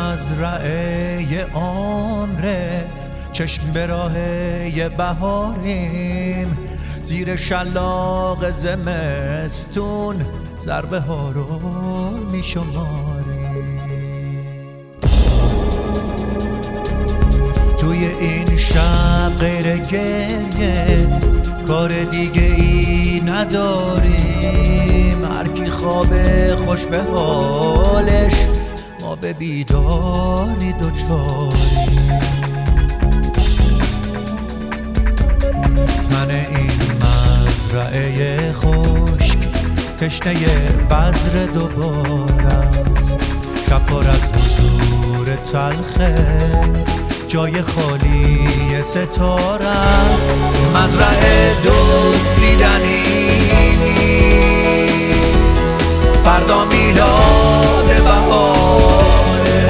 مزرعه عمره، چشم به راه بهاریم، زیر شلاق زمستون ضربه ها رو می شماریم. توی این شب غیر گریه کار دیگه ای نداریم، هر کی خوابه خوش به حالش، ما به بیداری دوچاریم. تن این مزرعه خشک تشنه بذر دوباره است، شب پر از حضور تلخه، جای خالی ستاره است. مزرعه دزدیدنی، فردا میلاد بهاره،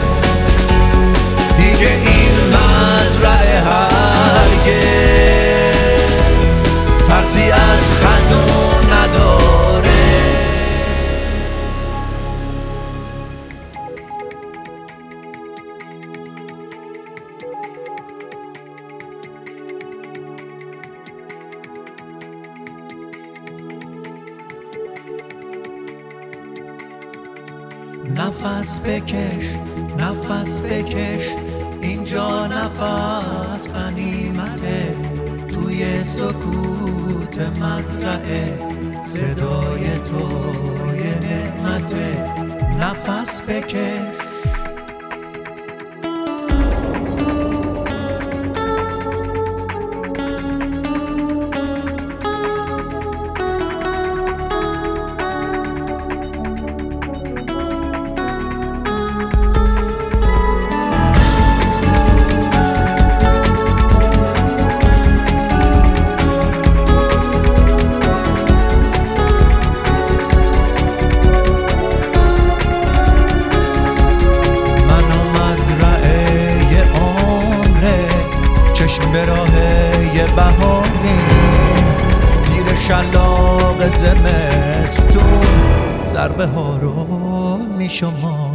دیگه این مزرعه هرگز ترسی از خزون نداره. نفس بکش، نفس بکش، اینجا نفس غنیمته، توی سکوت مزرعه صدای توی نعمته. نفس بکش، چشم به راه بهاریم، زیر شلاق زمستون ضربه ها رو می شماریم.